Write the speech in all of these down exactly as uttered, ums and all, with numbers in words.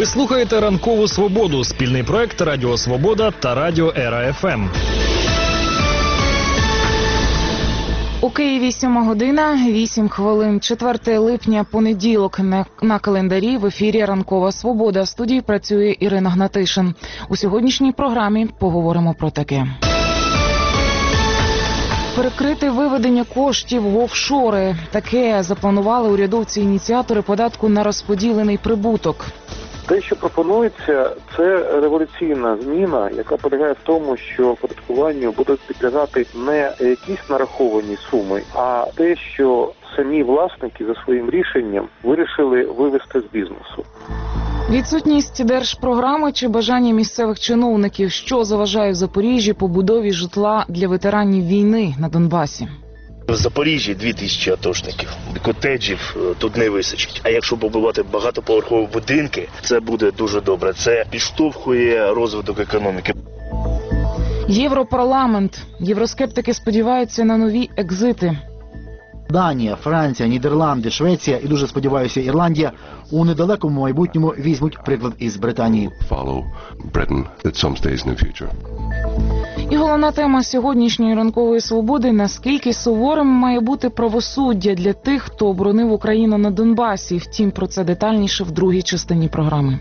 слухаєте «Ранкову свободу» – спільний проект Радіо Свобода та Радіо Ера Еф Ем. У Києві сьома година, вісім хвилин, четвертого липня, понеділок, на, на календарі в ефірі «Ранкова свобода». В студії працює Ірина Гнатишин. У сьогоднішній програмі поговоримо про таке. Перекрити виведення коштів в офшори. Таке запланували урядовці-ініціатори податку на розподілений прибуток. Те, що пропонується, це революційна зміна, яка полягає в тому, що оподаткуванню будуть підлягати не якісь нараховані суми, а те, що самі власники за своїм рішенням вирішили вивести з бізнесу. Відсутність держпрограми чи бажання місцевих чиновників, що заважає в Запоріжжі побудові житла для ветеранів війни на Донбасі. В Запоріжжі дві тисячі атошників. Котеджів тут не височить. А якщо побудувати багатоповерхові будинки, це буде дуже добре. Це підштовхує розвиток економіки. Європарламент. Євроскептики сподіваються на нові екзити. Данія, Франція, Нідерланди, Швеція і, дуже сподіваюся, Ірландія у недалекому майбутньому візьмуть приклад із Британії. І головна тема сьогоднішньої ранкової свободи – наскільки суворим має бути правосуддя для тих, хто оборонив Україну на Донбасі. Втім, про це детальніше в другій частині програми.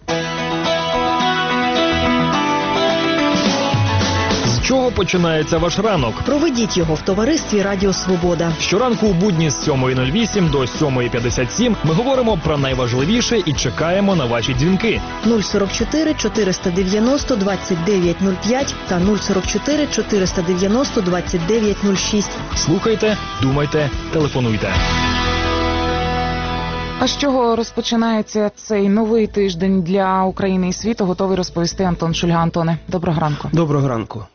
З чого починається ваш ранок? Проведіть його в товаристві Радіо Свобода. Щоранку у будні з сьомої нуль вісім до сьомої п'ятдесят сім ми говоримо про найважливіше і чекаємо на ваші дзвінки. нуль сорок чотири чотириста дев'яносто двадцять дев'ять нуль п'ять та нуль сорок чотири чотириста дев'яносто двадцять дев'ять нуль шість. Слухайте, думайте, телефонуйте. А з чого розпочинається цей новий тиждень для України і світу, готовий розповісти Антон Шульга. Антоне, доброго ранку. Доброго ранку.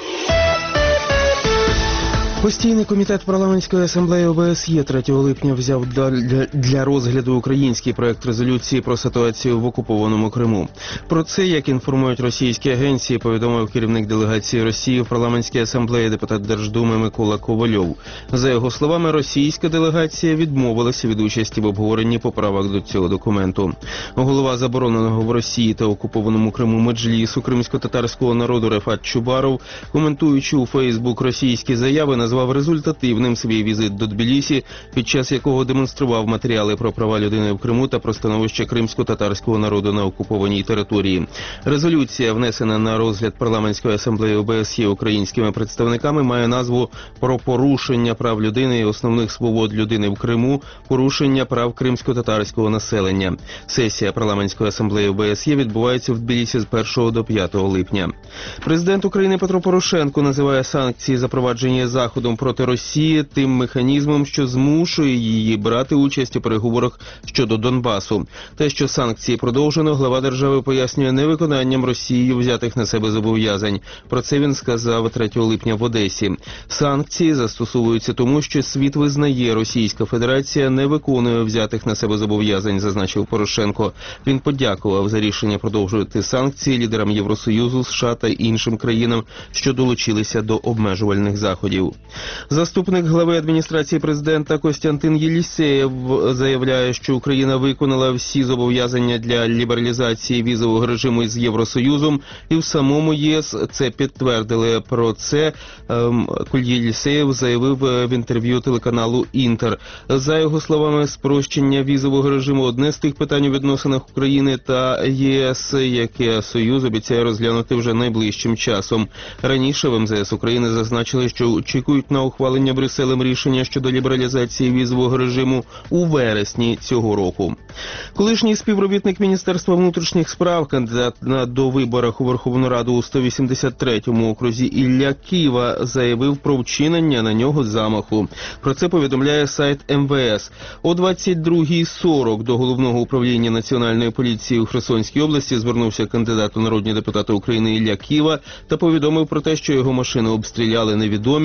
Постійний комітет парламентської асамблеї О Б С Є третього липня взяв для розгляду український проект резолюції про ситуацію в окупованому Криму. Про це, як інформують російські агенції, повідомив керівник делегації Росії в парламентській асамблеї депутат Держдуми Микола Ковальов. За його словами, російська делегація відмовилася від участі в обговоренні поправок до цього документу. Голова забороненого в Росії та окупованому Криму Меджлісу кримсько-татарського народу Рефат Чубаров, коментуючи у Фейсбук російські заяви, назвав результативним свій візит до Тбілісі, під час якого демонстрував матеріали про права людини в Криму та про становище кримсько-татарського народу на окупованій території. Резолюція, внесена на розгляд парламентської асамблеї О Б С Є українськими представниками, має назву «Про порушення прав людини і основних свобод людини в Криму, порушення прав кримсько-татарського населення». Сесія парламентської асамблеї О Б С Є відбувається в Тбілісі з першого до п'ятого липня. Президент України Петро Порошенко називає санкції, запроваджені Заходом проти Росії, тим механізмом, що змушує її брати участь у переговорах щодо Донбасу. Те, що санкції продовжено, глава держави пояснює невиконанням Росією взятих на себе зобов'язань. Про це він сказав третього липня в Одесі. Санкції застосовуються тому, що світ визнає, Російська Федерація не виконує взятих на себе зобов'язань, зазначив Порошенко. Він подякував за рішення продовжувати санкції лідерам Євросоюзу, США та іншим країнам, що долучилися до обмежувальних заходів. Заступник глави адміністрації президента Костянтин Єлісєєв заявляє, що Україна виконала всі зобов'язання для лібералізації візового режиму із Євросоюзом, і в самому Є С це підтвердили. Про це ем, Єлісєєв заявив в інтерв'ю телеканалу «Інтер». За його словами, спрощення візового режиму – одне з тих питань у відносинах України та Є С, яке Союз обіцяє розглянути вже найближчим часом. Раніше в Ем Зе Ес України зазначили, що очікують на ухвалення Брюсселем рішення щодо лібералізації візового режиму у вересні цього року. Колишній співробітник Міністерства внутрішніх справ, кандидат на довиборах у Верховну Раду у сто вісімдесят третьому окрузі Ілля Кива, заявив про вчинення на нього замаху. Про це повідомляє сайт Ем Ве Ес. О двадцять другій сорок до Головного управління Національної поліції у Херсонській області звернувся кандидат у народні депутати України Ілля Кива та повідомив про те, що його машину обстріляли невідомі і кинули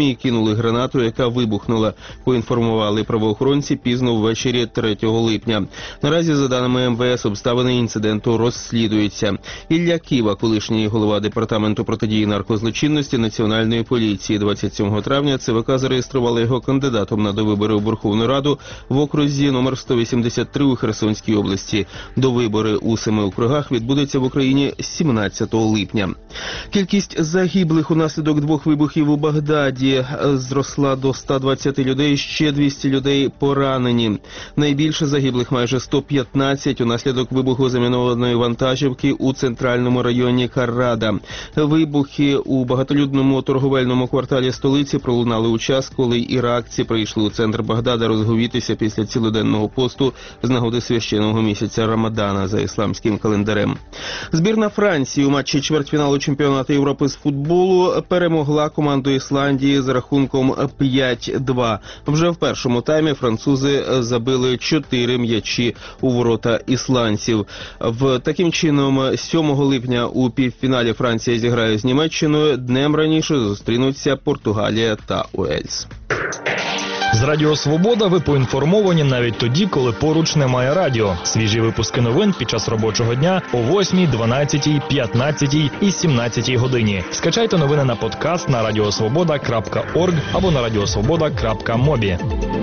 кинули гранату, яка вибухнула, поінформували правоохоронці пізно ввечері третього липня. Наразі, за даними ем ве ес, обставини інциденту розслідуються. Ілля Ківа, колишній голова департаменту протидії наркозлочинності Національної поліції, двадцять сьомого травня це ве ка зареєстрували його кандидатом на довибори у Верховну Раду в окрузі номер сто вісімдесят три у Херсонській області. Довибори у семи округах відбудуться в Україні сімнадцятого липня. Кількість загиблих унаслідок двох вибухів у Багдаді зросла до ста двадцяти людей, ще двісті людей поранені. Найбільше загиблих майже сто п'ятнадцять унаслідок вибуху замінованої вантажівки у центральному районі Харрада. Вибухи у багатолюдному торговельному кварталі столиці пролунали у час, коли іракці прийшли у центр Багдада розговітися після цілоденного посту з нагоди священного місяця Рамадана за ісламським календарем. Збірна Франції у матчі чвертьфіналу чемпіонату Європи з футболу перемогла команду Ісландії з рахунком п'ять два. Вже в першому таймі французи забили чотири м'ячі у ворота ісландців. В таким чином, сьомого липня у півфіналі Франція зіграє з Німеччиною, днем раніше зустрінуться Португалія та Уельс. З Радіо Свобода ви поінформовані навіть тоді, коли поруч немає радіо. Свіжі випуски новин під час робочого дня о восьмій, дванадцятій, п'ятнадцятій і сімнадцятій годині. Скачайте новини на подкаст на радіосвобода крапка орг або на радіосвобода крапка мобі.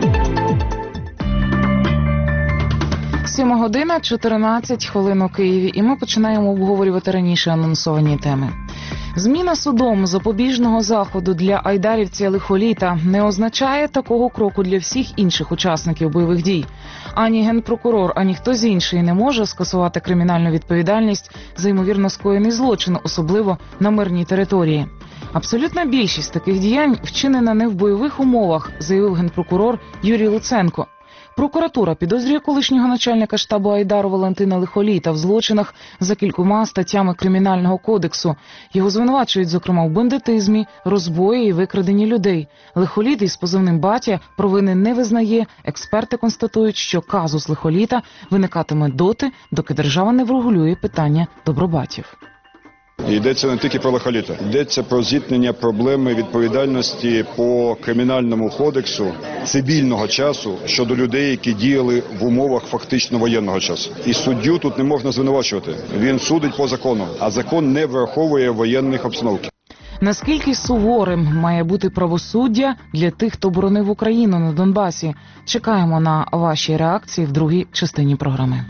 сьома година, чотирнадцять хвилин у Києві, і ми починаємо обговорювати раніше анонсовані теми. Зміна судом запобіжного заходу для айдарівця Лихоліта не означає такого кроку для всіх інших учасників бойових дій. Ані генпрокурор, ані хтось інший не може скасувати кримінальну відповідальність за ймовірно скоєний злочин, особливо на мирній території. Абсолютна більшість таких діянь вчинена не в бойових умовах, заявив генпрокурор Юрій Луценко. Прокуратура підозрює колишнього начальника штабу Айдару Валентина Лихоліта в злочинах за кількома статтями Кримінального кодексу. Його звинувачують, зокрема, в бандитизмі, розбої і викраденні людей. Лихоліт із позивним «Батя» провини не визнає. Експерти констатують, що казус Лихоліта виникатиме доти, доки держава не врегулює питання добробатів. І йдеться не тільки про Лихоліта, йдеться про зіткнення проблеми відповідальності по Кримінальному кодексу цивільного часу щодо людей, які діяли в умовах фактично воєнного часу. І суддю тут не можна звинувачувати. Він судить по закону, а закон не враховує воєнних обстановки. Наскільки суворим має бути правосуддя для тих, хто боронив Україну на Донбасі? Чекаємо на ваші реакції в другій частині програми.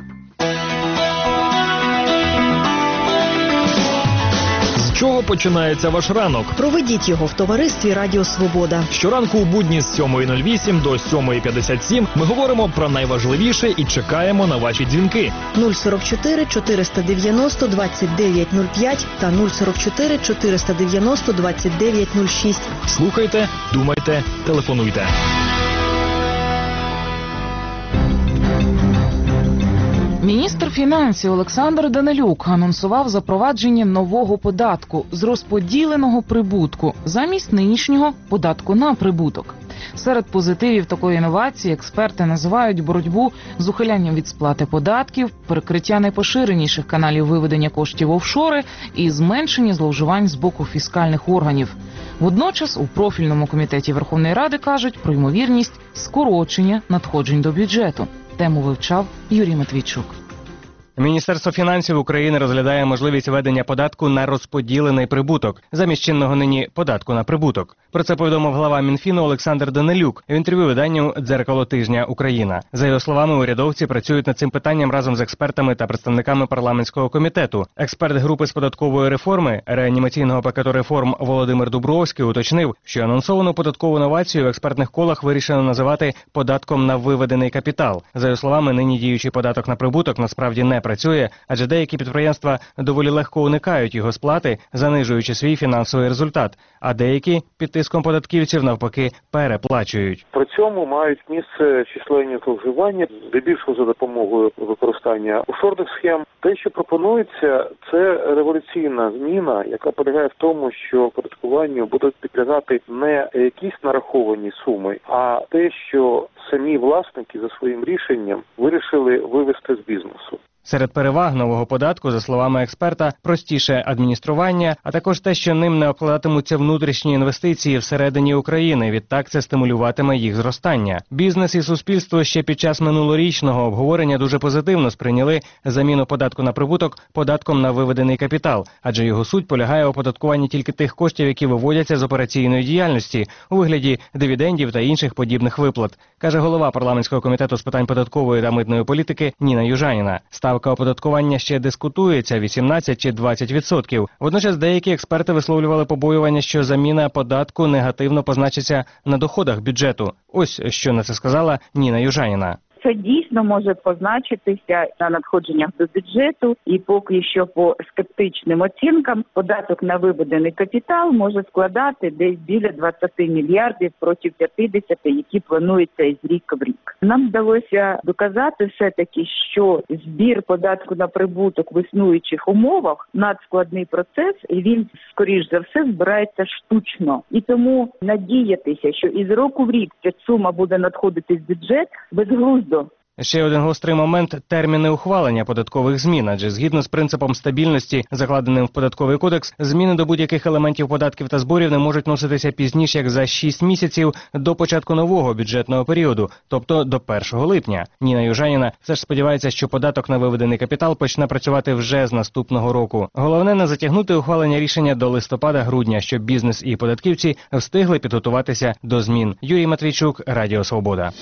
З чого починається ваш ранок? Проведіть його в товаристві Радіо Свобода. Щоранку у будні з сьомої нуль вісім до сьомої п'ятдесят сім ми говоримо про найважливіше і чекаємо на ваші дзвінки. нуль сорок чотири чотириста дев'яносто двадцять дев'ять нуль п'ять та нуль сорок чотири чотириста дев'яносто двадцять дев'ять нуль шість. Слухайте, думайте, телефонуйте. Міністр фінансів Олександр Данилюк анонсував запровадження нового податку з розподіленого прибутку замість нинішнього податку на прибуток. Серед позитивів такої інновації експерти називають боротьбу з ухилянням від сплати податків, перекриття найпоширеніших каналів виведення коштів в офшори і зменшення зловживань з боку фіскальних органів. Водночас у профільному комітеті Верховної Ради кажуть про ймовірність скорочення надходжень до бюджету. Тему вивчав Юрій Матвійчук. Міністерство фінансів України розглядає можливість введення податку на розподілений прибуток, замість чинного нині податку на прибуток. Про це повідомив глава Мінфіну Олександр Данилюк в інтерв'ю виданню «Дзеркало тижня Україна». За його словами, урядовці працюють над цим питанням разом з експертами та представниками парламентського комітету. Експерт групи з податкової реформи, реанімаційного пакету реформ Володимир Дубровський уточнив, що анонсовану податкову новацію в експертних колах вирішено називати податком на виведений капітал. За його словами, нині діючий податок на прибуток насправді не працює, адже деякі підприємства доволі легко уникають його сплати, занижуючи свій фінансовий результат, а деякі під тиском податківців навпаки переплачують. При цьому мають місце численні зловживання, здебільшого за допомогою використання офшорних схем. Те, що пропонується, це революційна зміна, яка полягає в тому, що оподаткуванню будуть підлягати не якісь нараховані суми, а те, що самі власники за своїм рішенням вирішили вивести з бізнесу. Серед переваг нового податку, за словами експерта, простіше адміністрування, а також те, що ним не обкладатимуться внутрішні інвестиції всередині України. Відтак це стимулюватиме їх зростання. Бізнес і суспільство ще під час минулорічного обговорення дуже позитивно сприйняли заміну податку на прибуток податком на виведений капітал, адже його суть полягає у оподаткуванні тільки тих коштів, які виводяться з операційної діяльності у вигляді дивідендів та інших подібних виплат, каже голова парламентського комітету з питань податкової та митної політики Ніна Южаніна. Ставка оподаткування ще дискутується – вісімнадцять чи двадцять відсотків. Водночас деякі експерти висловлювали побоювання, що заміна податку негативно позначиться на доходах бюджету. Ось що на це сказала Ніна Южаніна. Це дійсно може позначитися на надходженнях до бюджету, і поки що по скептичним оцінкам податок на виведений капітал може складати десь біля двадцять мільярдів проти п'ятдесят, які плануються із рік в рік. Нам вдалося доказати все-таки, що збір податку на прибуток в існуючих умовах – надскладний процес, і він, скоріш за все, збирається штучно. І тому надіятися, що із року в рік ця сума буде надходити в бюджет, безглуздо. Ще один гострий момент – терміни ухвалення податкових змін, адже згідно з принципом стабільності, закладеним в податковий кодекс, зміни до будь-яких елементів податків та зборів не можуть носитися пізніше, як за шість місяців до початку нового бюджетного періоду, тобто до першого липня. Ніна Южаніна все ж сподівається, що податок на виведений капітал почне працювати вже з наступного року. Головне – не затягнути ухвалення рішення до листопада-грудня, щоб бізнес і податківці встигли підготуватися до змін. Юрій Матвійчук, Радіо Свобода.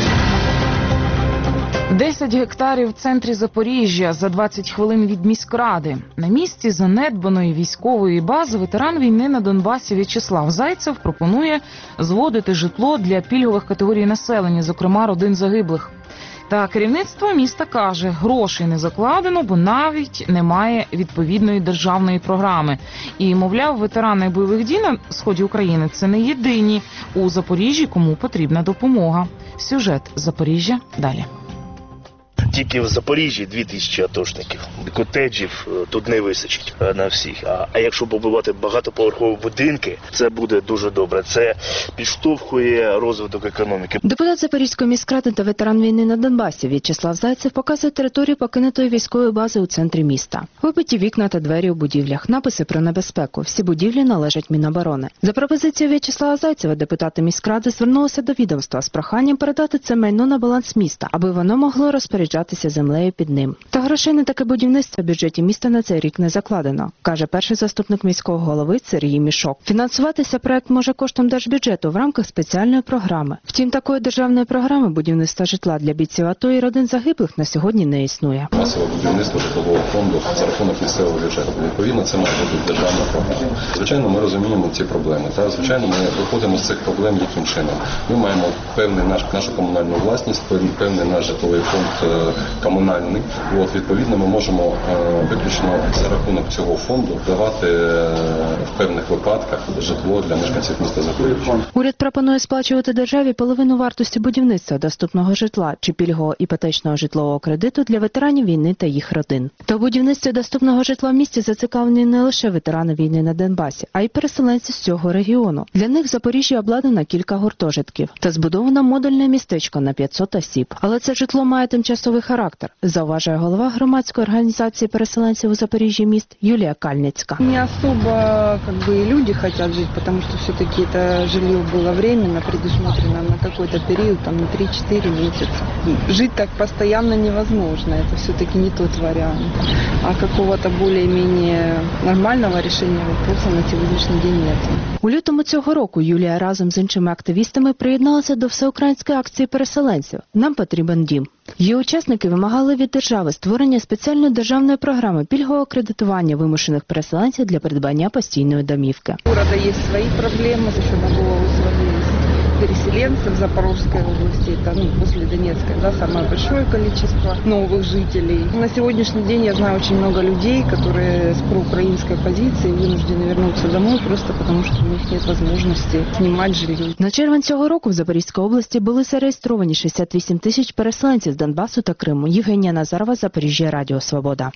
десять гектарів в центрі Запоріжжя за двадцять хвилин від міськради. На місці занедбаної військової бази ветеран війни на Донбасі В'ячеслав Зайцев пропонує зводити житло для пільгових категорій населення, зокрема родин загиблих. Та керівництво міста каже, грошей не закладено, бо навіть немає відповідної державної програми. І, мовляв, ветерани бойових дій на сході України – це не єдині у Запоріжжі, кому потрібна допомога. Сюжет Запоріжжя далі. Тільки в Запоріжжі дві тисячі атошників. Котеджів тут не вистачить на всіх. А, а якщо побудувати багатоповерхові будинки, це буде дуже добре. Це підштовхує розвиток економіки. Депутат Запорізької міськради та ветеран війни на Донбасі В'ячеслав Зайцев показує територію покинутої військової бази у центрі міста. Вибиті вікна та двері у будівлях, написи про небезпеку. Всі будівлі належать Міноборони. За пропозицією В'ячеслава Зайцева депутати міськради звернулися до відомства з проханням передати це майно на баланс міста, аби воно могло розпоряджатися землею під ним. Та грошей на таке будівництво в бюджеті міста на цей рік не закладено, каже перший заступник міського голови Сергій Мішок. Фінансуватися проект може коштом держбюджету в рамках спеціальної програми. Втім, такої державної програми будівництва житла для бійців АТО і родин загиблих на сьогодні не існує. Масове будівництво житлового фонду за рахунок місцевого бюджету. Відповідно, це має бути державна програма. Звичайно, ми розуміємо ці проблеми. Та, звичайно, ми виходимо з цих проблем яким чином. Ми маємо певний наш, нашу комунальну власність, певний наш житловий фонд комунальний. От, відповідно, ми можемо е, виключно за рахунок цього фонду давати е, в певних випадках житло для мешканців міста Запоріжжя. Уряд пропонує сплачувати державі половину вартості будівництва доступного житла чи пільгового іпотечного житлового кредиту для ветеранів війни та їх родин. Та у будівництві доступного житла в місті зацікавлені не лише ветерани війни на Донбасі, а й переселенці з цього регіону. Для них в Запоріжжі обладнано кілька гуртожитків та збудовано модульне містечко на п'ятсот осіб. Але це житло має тимчасовий характер, зауважує голова громадської організації переселенців у Запоріжжі міст Юлія Кальницька. Не особо как бы люди хотят жить, потому что все-таки это жилье было временно предусмотрено на какой-то период, там на три-четыре месяца. Жить так постоянно невозможно, это все-таки не тот вариант. А какого-то более-менее нормального решения вопроса на сегодняшний день нет. У лютому цього року Юлія разом з іншими активістами приєдналася до всеукраїнської акції переселенців «Нам потрібен дім». Її учасники вимагали від держави створення спеціальної державної програми пільгового кредитування вимушених переселенців для придбання постійної домівки. У города є свої проблеми, за що Набулова сложились переселенцев в Запорожской области, это ну, после Донецкой, да, самое большое количество новых жителей. На сегодняшний день я знаю очень много людей, которые с проукраинской позиции вынуждены вернуться домой просто потому, что у них нет возможности снимать жилье. На червень цього року в Запорізькій області були зареєстровані шістдесят вісім тисяч переселенців з Донбасу та Криму. Євгенія Назарова, Запоріжжя, Радіо Свобода.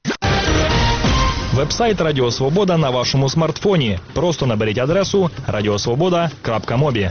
Вебсайт Радіо Свобода на вашому смартфоні. Просто наберіть адресу радіосвобода крапка мобі.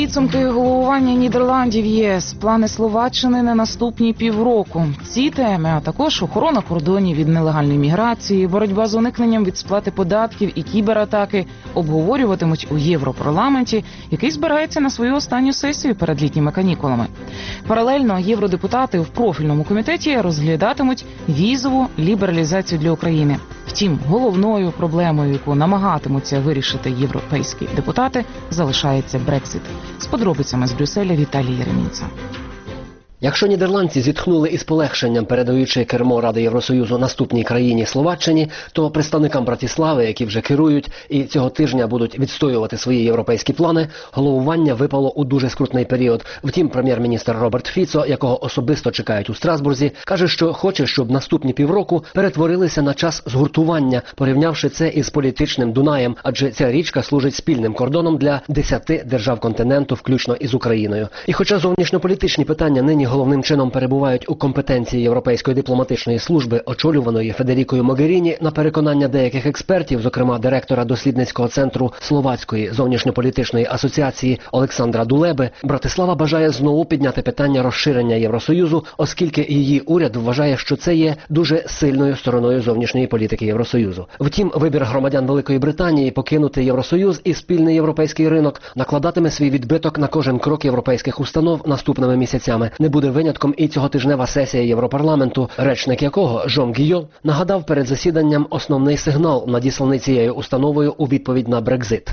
Підсумки головування Нідерландів ЄС, плани Словаччини на наступні півроку. Ці теми, а також охорона кордонів від нелегальної міграції, боротьба з уникненням від сплати податків і кібератаки обговорюватимуть у Європарламенті, який збирається на свою останню сесію перед літніми канікулами. Паралельно євродепутати в профільному комітеті розглядатимуть візову лібералізацію для України. Втім, головною проблемою, яку намагатимуться вирішити європейські депутати, залишається Брексит. З подробицями з Брюсселя Віталій Єремінця. Якщо нідерландці зітхнули із полегшенням, передаючи кермо Ради Євросоюзу наступній країні Словаччині, то представникам Братислави, які вже керують і цього тижня будуть відстоювати свої європейські плани, головування випало у дуже скрутний період. Втім, прем'єр-міністр Роберт Фіцо, якого особисто чекають у Страсбурзі, каже, що хоче, щоб наступні півроку перетворилися на час згуртування, порівнявши це із політичним Дунаєм, адже ця річка служить спільним кордоном для десяти держав континенту, включно із Україною. І хоча зовнішньополітичні питання нині головним чином перебувають у компетенції Європейської дипломатичної служби, очолюваної Федерікою Могеріні, на переконання деяких експертів, зокрема директора дослідницького центру Словацької зовнішньополітичної асоціації Олександра Дулеби, Братислава бажає знову підняти питання розширення Євросоюзу, оскільки її уряд вважає, що це є дуже сильною стороною зовнішньої політики Євросоюзу. Втім, вибір громадян Великої Британії покинути Євросоюз і спільний європейський ринок накладатиме свій відбиток на кожен крок європейських установ наступними місяцями. Не буде винятком і цьоготижнева сесія Європарламенту, речник якого Жон Гійо нагадав перед засіданням основний сигнал, надісланий цією установою у відповідь на Брекзит.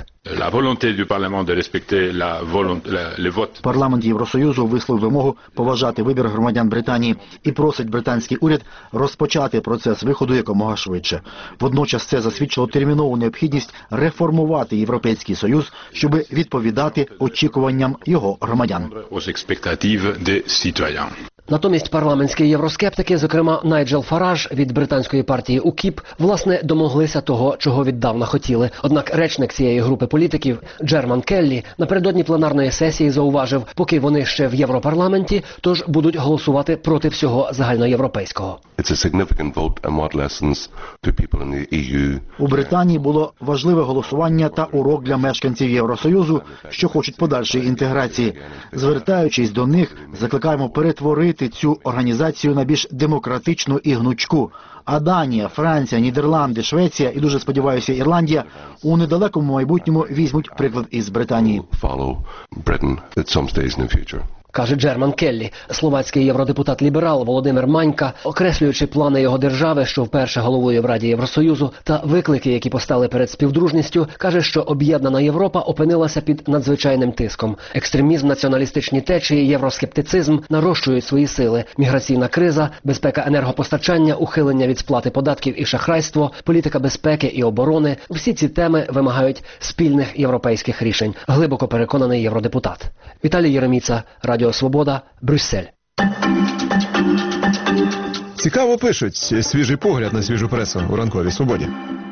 Парламент Євросоюзу висловив вимогу поважати вибір громадян Британії і просить британський уряд розпочати процес виходу якомога швидше. Водночас це засвідчило термінову необхідність реформувати Європейський Союз, щоб відповідати очікуванням його громадян. Натомість парламентські євроскептики, зокрема Найджел Фараж від британської партії УКІП, власне, домоглися того, чого віддавна хотіли. Однак речник цієї групи політиків Джерман Келлі напередодні пленарної сесії зауважив, поки вони ще в Європарламенті, тож будуть голосувати проти всього загальноєвропейського. У Британії було важливе голосування та урок для мешканців Євросоюзу, що хочуть подальшої інтеграції. Звертаючись до них, закликаємо перетворити цю організацію на більш демократичну і гнучку. А Данія, Франція, Нідерланди, Швеція і, дуже сподіваюся, Ірландія у недалекому майбутньому візьмуть приклад із Британії. Каже Джерман Келлі. Словацький євродепутат-ліберал Володимир Манька, окреслюючи плани його держави, що вперше головує в Раді Євросоюзу, та виклики, які постали перед співдружністю, каже, що об'єднана Європа опинилася під надзвичайним тиском. Екстремізм, націоналістичні течії, євроскептицизм нарощують свої сили. Міграційна криза, безпека енергопостачання, ухилення від сплати податків і шахрайство, політика безпеки і оборони – всі ці теми вимагають спільних європейських рішень, глибоко переконаний євродепутат. Віталій Єреміца, Радіо Свобода, Брюссель. Цікаво пишуть. Свіжий погляд на свіжу пресу у ранковій свободі.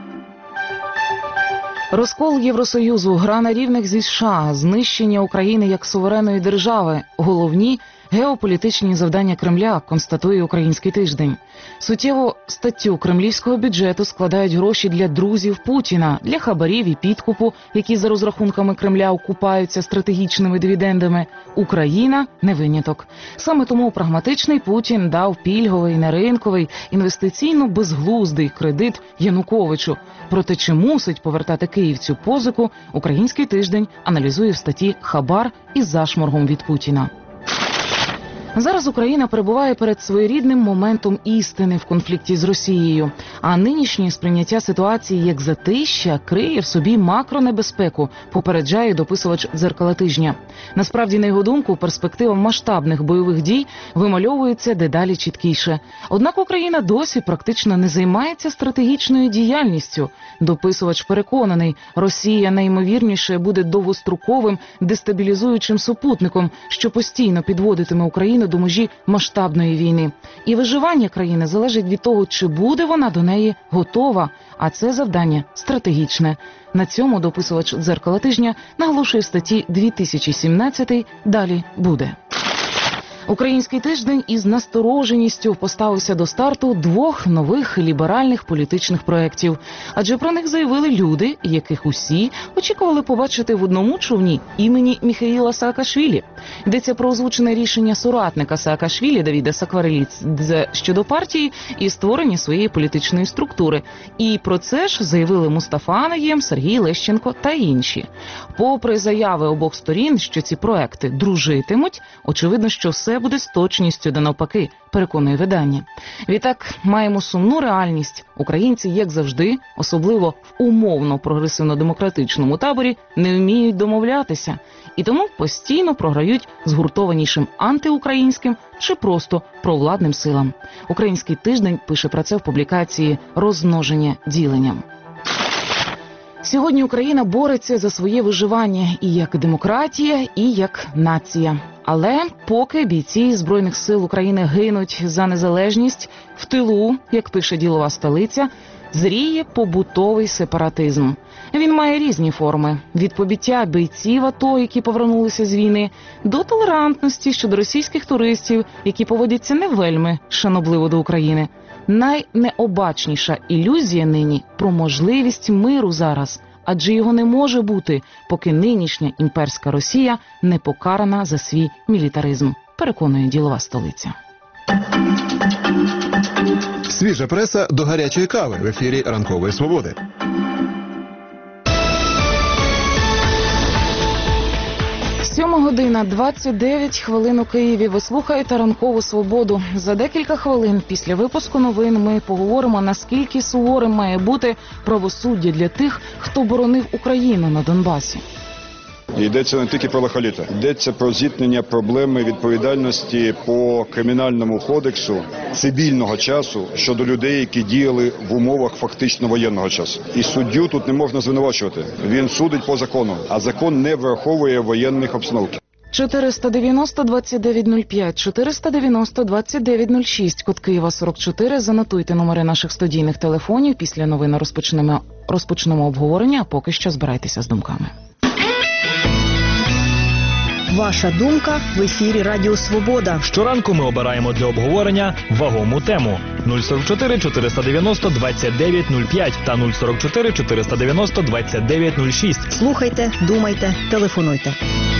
Розкол Євросоюзу, гра на рівних зі США, знищення України як суверенної держави – головні геополітичні завдання Кремля, констатує «Український тиждень». Суттєву статтю кремлівського бюджету складають гроші для друзів Путіна, для хабарів і підкупу, які за розрахунками Кремля окупаються стратегічними дивідендами. Україна – не виняток. Саме тому прагматичний Путін дав пільговий, неринковий, інвестиційно-безглуздий кредит Януковичу. Проте чи мусить повертати Київ цю позику, «Український тиждень» аналізує в статті «Хабар із зашморгом від Путіна». Зараз Україна перебуває перед своєрідним моментом істини в конфлікті з Росією, а нинішнє сприйняття ситуації як затища криє в собі макронебезпеку, попереджає дописувач «Дзеркала тижня». Насправді, на його думку, перспектива масштабних бойових дій вимальовується дедалі чіткіше. Однак Україна досі практично не займається стратегічною діяльністю. Дописувач переконаний, Росія найімовірніше буде довгостроковим дестабілізуючим супутником, що постійно підводитиме Україну до межі масштабної війни. І виживання країни залежить від того, чи буде вона до неї готова, а це завдання стратегічне. На цьому дописувач «Дзеркала тижня» наголошує в статті дві тисячі сімнадцятий «Далі буде». Український тиждень із настороженістю поставився до старту двох нових ліберальних політичних проєктів. Адже про них заявили люди, яких усі очікували побачити в одному човні імені Міхаїла Саакашвілі. Йдеться про озвучене рішення соратника Саакашвілі Давіда Сакварелідзе щодо партії і створення своєї політичної структури. І про це ж заявили Мустафа Наєм, Сергій Лещенко та інші. Попри заяви обох сторін, що ці проекти дружитимуть, очевидно, що все буде з точністю да навпаки, переконує видання. Відтак, маємо сумну реальність. Українці, як завжди, особливо в умовно прогресивно-демократичному таборі, не вміють домовлятися. І тому постійно програють згуртованішим антиукраїнським чи просто провладним силам. Український тиждень пише про це в публікації «Розмноження діленням». Сьогодні Україна бореться за своє виживання і як демократія, і як нація. Але поки бійці Збройних сил України гинуть за незалежність, в тилу, як пише ділова столиця, зріє побутовий сепаратизм. Він має різні форми – від побиття бійців АТО, які повернулися з війни, до толерантності щодо російських туристів, які поводяться не вельми шанобливо до України. Найнеобачніша ілюзія нині про можливість миру зараз, адже його не може бути, поки нинішня імперська Росія не покарана за свій мілітаризм, переконує ділова столиця. Свіжа преса до гарячої кави в ефірі «Ранкової свободи». Сьома година, двадцять дев'ять хвилин у Києві. Ви слухаєте «Ранкову свободу». За декілька хвилин після випуску новин ми поговоримо, наскільки суворим має бути правосуддя для тих, хто боронив Україну на Донбасі. Йдеться не тільки про лахаліта. Йдеться про зіткнення проблеми відповідальності по кримінальному кодексу цивільного часу щодо людей, які діяли в умовах фактично воєнного часу. І суддю тут не можна звинувачувати. Він судить по закону, а закон не враховує воєнних обстановок. чотириста дев'яносто двадцять дев'ять нуль п'ять, чотириста дев'яносто двадцять дев'ять нуль шість, код Києва сорок чотири. Занотуйте номери наших студійних телефонів. Після новин розпочнемо, розпочнемо обговорення, а поки що збирайтеся з думками. Ваша думка в ефірі Радіо Свобода. Щоранку ми обираємо для обговорення вагому тему. нуль сорок чотири чотириста дев'яносто двадцять дев'ять нуль п'ять та нуль сорок чотири чотириста дев'яносто двадцять дев'ять нуль шість. Слухайте, думайте, телефонуйте.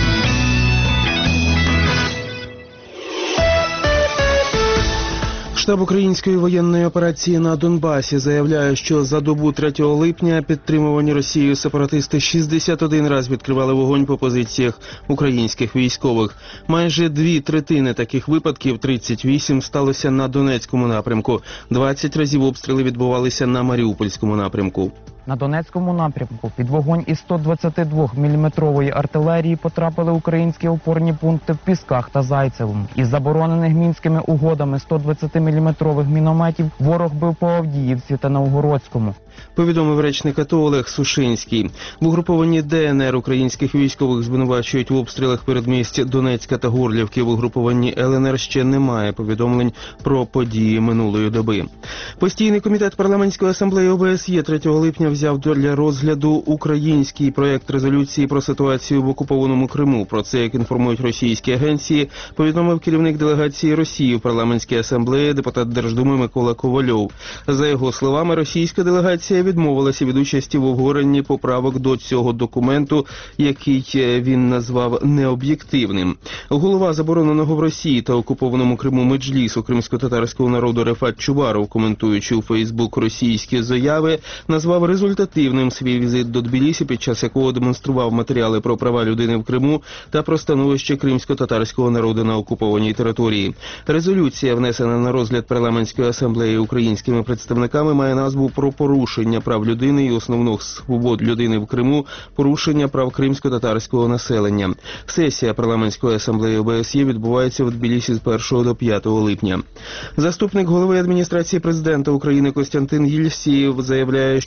Штаб української воєнної операції на Донбасі заявляє, що за добу третього липня підтримувані Росією сепаратисти шістдесят один раз відкривали вогонь по позиціях українських військових. Майже дві третини таких випадків, тридцять вісім, сталося на Донецькому напрямку. двадцять разів обстріли відбувалися на Маріупольському напрямку. На Донецькому напрямку під вогонь із сто двадцять два міліметрової артилерії потрапили українські опорні пункти в Пісках та Зайцевому. Із заборонених мінськими угодами сто двадцять міліметрових мінометів ворог бив по Авдіївці та Новгородському. Повідомив речник АТО Олег Сушинський. В угрупованні ДНР українських військових звинувачують в обстрілах передмість Донецька та Горлівки. В угрупованні ЛНР ще немає повідомлень про події минулої доби. Постійний комітет парламентської асамблеї ОБСЄ третього липня взяв для розгляду український проєкт резолюції про ситуацію в окупованому Криму. Про це, як інформують російські агенції, повідомив керівник делегації Росії в парламентській асамблеї, депутат Держдуми Микола Ковальов. За його словами, російська делегація відмовилася від участі в обговоренні поправок до цього документу, який він назвав необ'єктивним. Голова забороненого в Росії та окупованому Криму Меджлісу кримсько-татарського народу Рефат Чубаров, коментуючи у Фейсбук російські заяви, назвав результативним свій візит до Тбілісі, під час якого демонстрував матеріали про права людини в Криму та про становище кримсько-татарського народу на окупованій території. Резолюція, внесена на розгляд парламентської асамблеї українськими представниками, має назву «Про порушення прав людини і основних свобод людини в Криму, порушення прав кримсько-татарського населення». Сесія парламентської асамблеї ОБСЄ відбувається в Тбілісі з першого до п'ятого липня. Заступник голови адміністрації президента України Костянтин Єльсієв заявляє, що Київ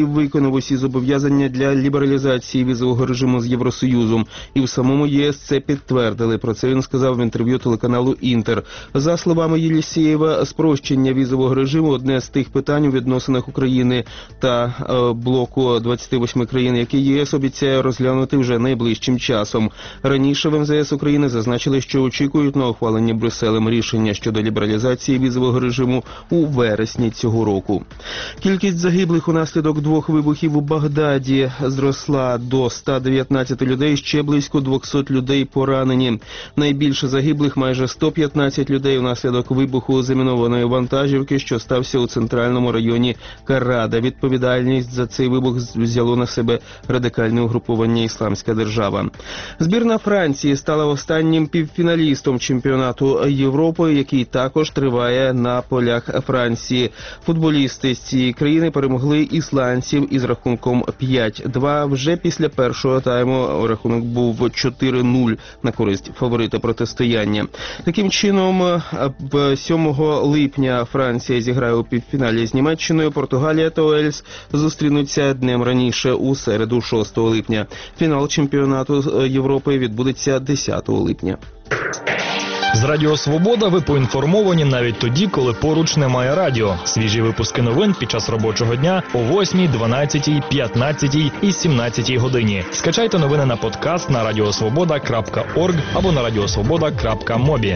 Київ виконав усі зобов'язання для лібералізації візового режиму з Євросоюзом. І в самому ЄС це підтвердили. Про це він сказав в інтерв'ю телеканалу «Інтер». За словами Єлісєєва, спрощення візового режиму – одне з тих питань у відносинах України та е, блоку двадцяти восьми країн, які ЄС обіцяє розглянути вже найближчим часом. Раніше в ем зе ес України зазначили, що очікують на ухвалення Брюсселем рішення щодо лібералізації візового режиму у вересні цього року. Кількість загиблих унаслідок двох вибухів у Багдаді зросла до ста дев'ятнадцяти людей, ще близько двохсот людей поранені. Найбільше загиблих майже сто п'ятнадцять людей унаслідок вибуху замінованої вантажівки, що стався у центральному районі Карада. Відповідальність за цей вибух взяло на себе радикальне угруповання «Ісламська держава». Збірна Франції стала останнім півфіналістом чемпіонату Європи, який також триває на полях Франції. Футболісти з цієї країни перемогли ісландців із рахунком п'ять-два. Вже після першого тайму рахунок був чотири нуль на користь фаворита протистояння. Таким чином, сьомого липня Франція зіграє у півфіналі з Німеччиною, Португалія та Уельс зустрінуться днем раніше у середу шостого липня. Фінал чемпіонату Європи відбудеться десятого липня. З Радіо Свобода ви поінформовані навіть тоді, коли поруч немає радіо. Свіжі випуски новин під час робочого дня о восьмій, дванадцятій, п'ятнадцятій і сімнадцятій годині. Скачайте новини на подкаст на радіосвобода крапка орг або на радіосвобода крапка мобі.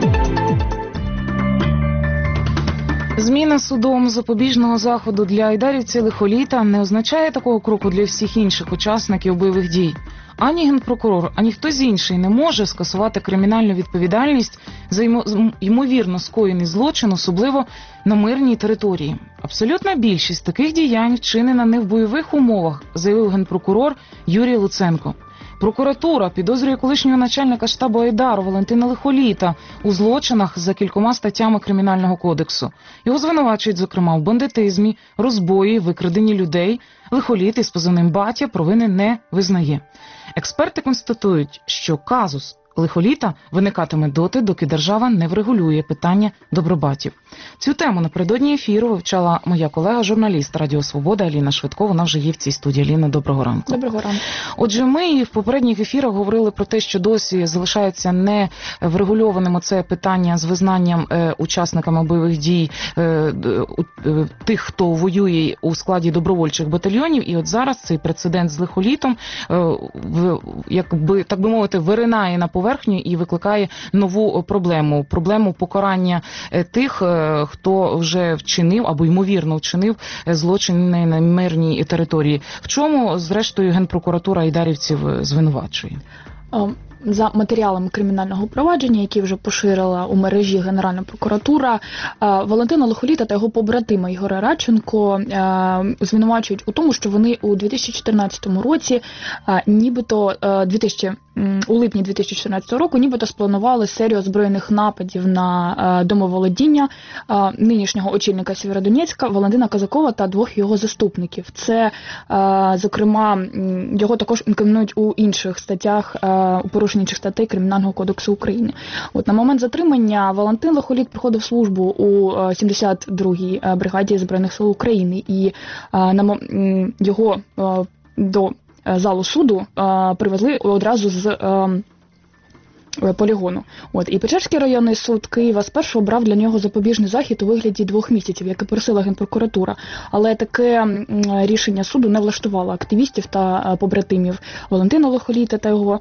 Зміна судом запобіжного заходу для айдарівців лихоліта не означає такого кроку для всіх інших учасників бойових дій. Ані генпрокурор, ані хтось інший не може скасувати кримінальну відповідальність за ймовірно скоєний злочин, особливо на мирній території. Абсолютна більшість таких діянь вчинена не в бойових умовах, заявив генпрокурор Юрій Луценко. Прокуратура підозрює колишнього начальника штабу Айдару Валентина Лихоліта у злочинах за кількома статтями Кримінального кодексу. Його звинувачують, зокрема, в бандитизмі, розбої, викраденні людей. Лихоліт із позивним «Батя» провини не визнає. Експерти констатують, що казус Лихоліта виникатиме доти, доки держава не врегулює питання добробатів. Цю тему напередодні ефіру вивчала моя колега, журналіст Радіо Свобода Аліна Швидко. Вона вже є в цій студії. Аліна, доброго ранку. Доброго ранку. Отже, ми в попередніх ефірах говорили про те, що досі залишається не врегульованим оце питання з визнанням е, учасниками бойових дій е, е, тих, хто воює у складі добровольчих батальйонів. І от зараз цей прецедент з Лихолітом, е, в, якби, так би мовити, виринає на поверхню і викликає нову проблему. Проблему покарання тих, хто вже вчинив або ймовірно вчинив злочини на мирній території. В чому, зрештою, Генпрокуратура айдарівців звинувачує? За матеріалами кримінального провадження, які вже поширила у мережі Генеральна прокуратура, Валентина Лихоліта та його побратима Ігоря Радченко звинувачують у тому, що вони у дві тисячі чотирнадцятому році, нібито дві тисячі у липні дві тисячі чотирнадцятого року, нібито спланували серію озброєних нападів на домоволодіння нинішнього очільника Сєвєродонецька Валентина Казакова та двох його заступників. Це, зокрема, його також інкримінують у інших статтях, у порушенні інших статей Кримінального кодексу України. От на момент затримання Валентин Лихоліт проходив службу у сімдесят другій бригаді Збройних сил України, і на його до залу суду привезли одразу з полігону. От. І Печерський районний суд Києва спершу обрав для нього запобіжний захід у вигляді двох місяців, як і просила Генпрокуратура. Але таке рішення суду не влаштувало активістів та побратимів Валентина Лихоліта та його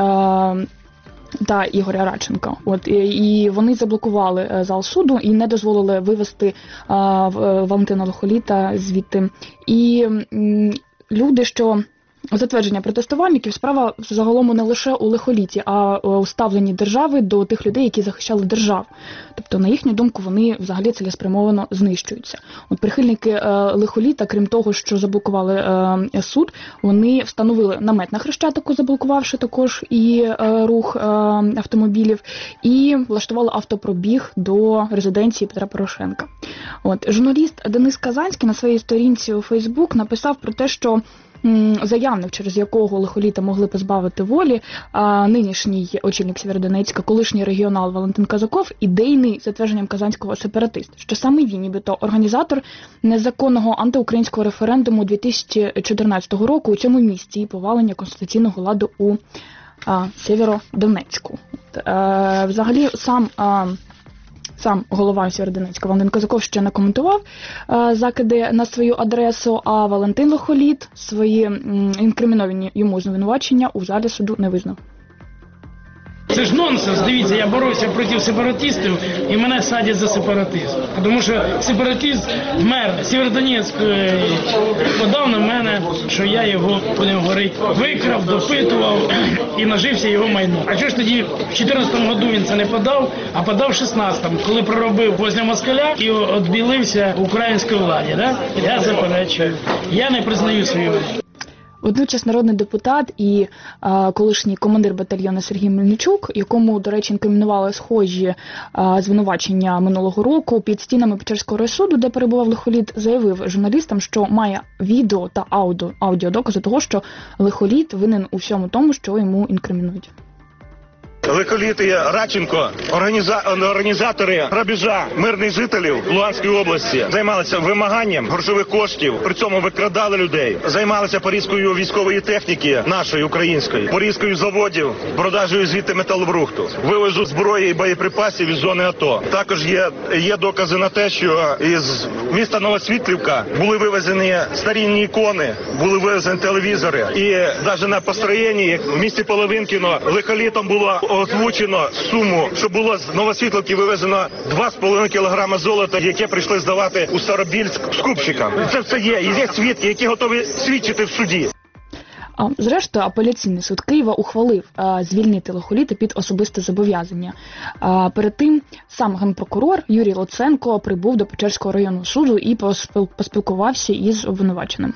та Ігоря Радченка. От, і вони заблокували зал суду і не дозволили вивести Валентина Лихоліта звідти. І люди, що затвердження протестувальників, справа загалом не лише у Лихоліті, а у ставленні держави до тих людей, які захищали державу. Тобто, на їхню думку, вони взагалі цілеспрямовано знищуються. От прихильники е, Лихоліта, крім того, що заблокували е, суд, вони встановили намет на Хрещатику, заблокувавши також і е, рух е, автомобілів, і влаштували автопробіг до резиденції Петра Порошенка. От, журналіст Денис Казанський на своїй сторінці у Фейсбук написав про те, що заявник, через якого лихоліта могли позбавити волі, нинішній очільник Сєвєродонецька, колишній регіонал Валентин Казаков, ідейний, за твердженням Казанського, сепаратист, що саме він, нібито організатор незаконного антиукраїнського референдуму дві тисячі чотирнадцятого року у цьому місті і повалення конституційного ладу у а, Сєвєродонецьку. А, взагалі, сам... А, Сам голова Сєвєродонецька Валентин Казаков ще не коментував е, закиди на свою адресу, а Валентин Лихоліт свої м, інкриміновані йому звинувачення у залі суду не визнав. Це ж нонсенс, дивіться, я боровся проти сепаратистів і мене садять за сепаратизм. Тому що сепаратист, мер Сєвєродонецьк подав на мене, що я його, будемо говорити, викрав, допитував і нажився його майно. А чого ж тоді в чотирнадцятому году він це не подав, а подав в шістнадцятому, коли проробив возле москаля і відбілився українській владі, да? Я заперечую. Я не признаю свою вину. Водночас народний депутат і а, колишній командир батальйону Сергій Мельничук, якому, до речі, інкримінували схожі а, звинувачення минулого року під стінами Печерського райсуду, де перебував Лихоліт, заявив журналістам, що має відео та аудіо, аудіодокази того, що Лихоліт винен у всьому тому, що йому інкримінують. Лихоліт і Радченко, організа... організатори грабежа мирних жителів Луганської області, займалися вимаганням грошових коштів, при цьому викрадали людей, займалися порізкою військової техніки нашої української, порізкою заводів, продажею звідти металобрухту, вивозу зброї і боєприпасів із зони АТО. Також є, є докази на те, що із міста Новосвітлівка були вивезені старінні ікони, були вивезені телевізори. І навіть на построєнні в місті Половинкіно Лихолітом було озвучено суму, що було з Новосвітлівки вивезено два з половиною кілограма золота, яке прийшли здавати у Старобільськ скупщикам. Це все є. І є свідки, які готові свідчити в суді. А, зрештою, апеляційний суд Києва ухвалив а, звільнити Лихоліта під особисте зобов'язання. А, перед тим сам генпрокурор Юрій Луценко прибув до Печерського районного суду і поспіл, поспілкувався із обвинуваченим.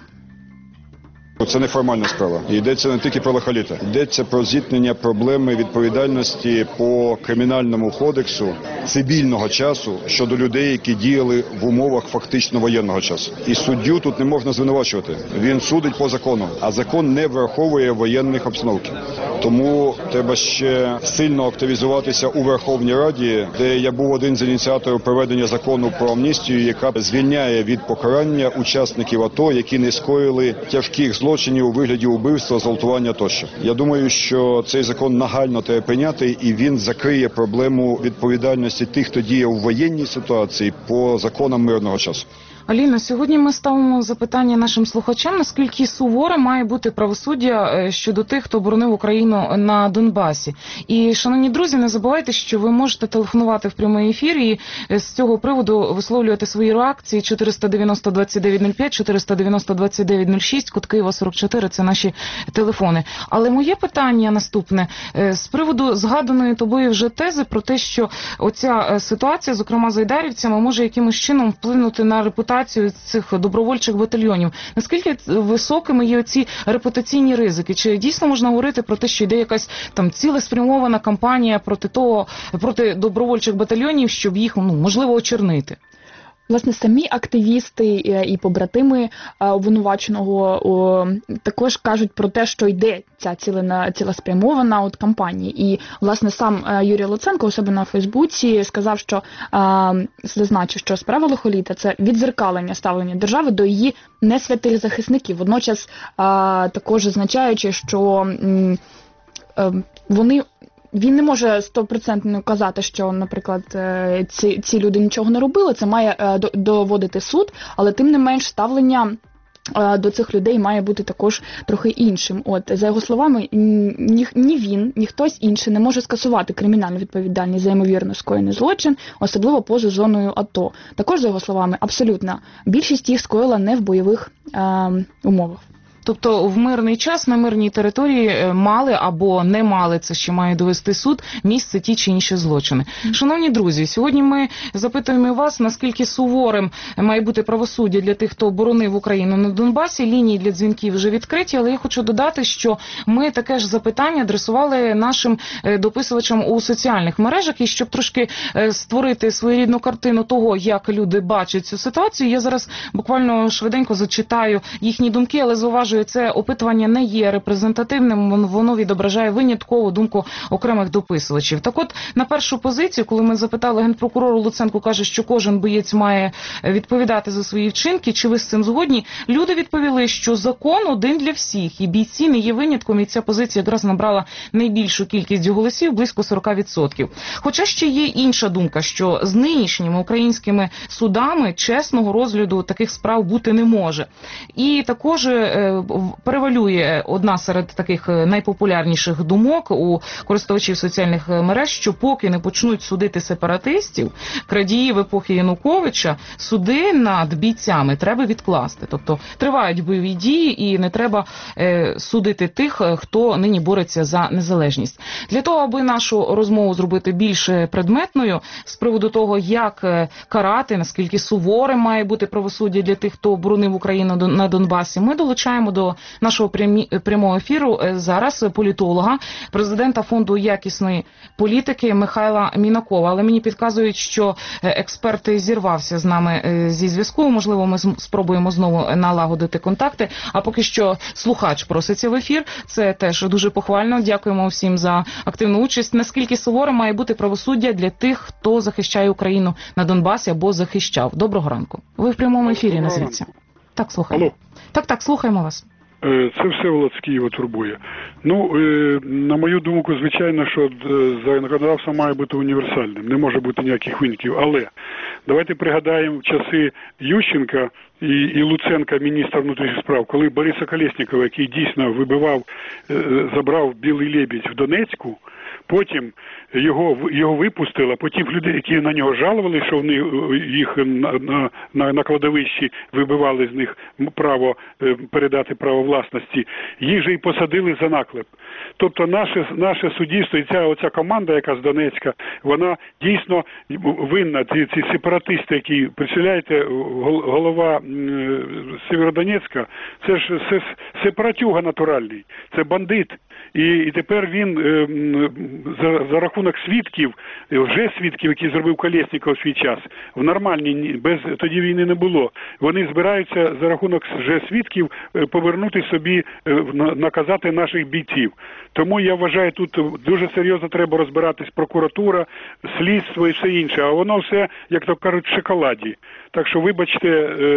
Це неформальна справа. І йдеться не тільки про Лихоліта. Йдеться про зіткнення проблеми відповідальності по кримінальному кодексу цивільного часу щодо людей, які діяли в умовах фактично воєнного часу. І суддю тут не можна звинувачувати. Він судить по закону, а закон не враховує воєнних обстановки. Тому треба ще сильно активізуватися у Верховній Раді, де я був один з ініціаторів проведення закону про амністію, яка звільняє від покарання учасників АТО, які не скоїли тяжких злочинів у вигляді убивства, зґвалтування тощо. Я думаю, що цей закон нагально треба прийняти, і він закриє проблему відповідальності тих, хто діє у воєнній ситуації по законам мирного часу. Аліно, сьогодні ми ставимо запитання нашим слухачам, наскільки суворе має бути правосуддя щодо тих, хто боронив Україну на Донбасі. І, шановні друзі, не забувайте, що ви можете телефонувати в прямий ефір і з цього приводу висловлювати свої реакції. чотириста дев'яносто двадцять дев'ять нуль п'ять, чотириста дев'яносто двадцять дев'ять нуль шість, код Києва сорок чотири – це наші телефони. Але моє питання наступне. З приводу згаданої тобою вже тези про те, що оця ситуація, зокрема з айдарівцями, може якимось чином вплинути на репутацію цих добровольчих батальйонів. Наскільки високими є оці репутаційні ризики? Чи дійсно можна говорити про те, що йде якась там цілеспрямована кампанія проти того, проти добровольчих батальйонів, щоб їх, ну, можливо, очернити? Власне, самі активісти і побратими обвинуваченого також кажуть про те, що йде ця цілена, цілеспрямована от кампанія. І, власне, сам Юрій Луценко у себе на Фейсбуці сказав, що зазначив, що справа Лихоліта – це віддзеркалення ставлення держави до її несвятих захисників. Водночас також зазначаючи, що вони... Він не може стопроцентно казати, що, наприклад, ці, ці люди нічого не робили, це має доводити суд, але тим не менш ставлення до цих людей має бути також трохи іншим. От, за його словами, ні, ні він, ні хтось інший не може скасувати кримінальну відповідальність за ймовірно скоєний злочин, особливо поза зоною АТО. Також, за його словами, абсолютно більшість їх скоїла не в бойових е, умовах. Тобто в мирний час на мирній території мали або не мали, це ще має довести суд, місце ті чи інші злочини. Шановні друзі, сьогодні ми запитуємо вас, наскільки суворим має бути правосуддя для тих, хто боронив Україну на Донбасі. Лінії для дзвінків вже відкриті, але я хочу додати, що ми таке ж запитання адресували нашим дописувачам у соціальних мережах, і щоб трошки створити своєрідну картину того, як люди бачать цю ситуацію, я зараз буквально швиденько зачитаю їхні думки, але зауважу, зауважує, це опитування не є репрезентативним, воно відображає виняткову думку окремих дописувачів. Так от, на першу позицію, коли ми запитали генпрокурору, Луценко каже, що кожен боєць має відповідати за свої вчинки, чи ви з цим згодні, люди відповіли, що закон один для всіх, і бійці не є винятком, і ця позиція якраз набрала найбільшу кількість голосів, близько сорок відсотків. Хоча ще є інша думка, що з нинішніми українськими судами чесного розгляду таких справ бути не може. І також е, перевалює одна серед таких найпопулярніших думок у користувачів соціальних мереж, що поки не почнуть судити сепаратистів, крадіїв епохи Януковича, суди над бійцями треба відкласти. Тобто тривають бойові дії і не треба е, судити тих, хто нині бореться за незалежність. Для того, аби нашу розмову зробити більш предметною з приводу того, як карати, наскільки суворим має бути правосуддя для тих, хто боронив Україну на Донбасі, ми долучаємо до нашого прямі, прямого ефіру зараз політолога, президента фонду якісної політики Михайла Мінакова. Але мені підказують, що експерт зірвався з нами зі зв'язку. Можливо, ми спробуємо знову налагодити контакти. А поки що слухач проситься в ефір. Це теж дуже похвально. Дякуємо всім за активну участь. Наскільки суворим має бути правосуддя для тих, хто захищає Україну на Донбасі або захищав? Доброго ранку. Ви в прямому ефірі, назвіться. Так, слухаємо. Алло. Так, так, слухаємо вас. Це Всеволод з Києва турбує. Ну, на мою думку, звичайно, що законодавство має бути універсальним. Не може бути ніяких винятків. Але давайте пригадаємо часи Ющенка і, і Луценка, міністра внутрішніх справ, коли Бориса Колєснікова, який дійсно вибивав, забрав Білий Лебідь в Донецьку, потім його його випустили, потім люди, які на нього жалували, що вони їх на, на, на, на кладовищі вибивали з них право передати право власності, їх же і посадили за наклеп. Тобто наше, наше суддівство і ця оця команда, яка з Донецька, вона дійсно винна. Ці, ці сепаратисти, які, представляєте, голова Сєвєродонецька, це ж це сепаратюга натуральний, це бандит. І, і тепер він е, за, за рахунок свідків, вже свідків, які зробив Колєсніков в свій час, в нормальній, без тоді війни не було. Вони збираються за рахунок вже свідків повернути собі, наказати наших бійців. Тому я вважаю, тут дуже серйозно треба розбиратись прокуратура, слідство і все інше. А воно все, як то кажуть, в шоколаді. Так що, вибачте,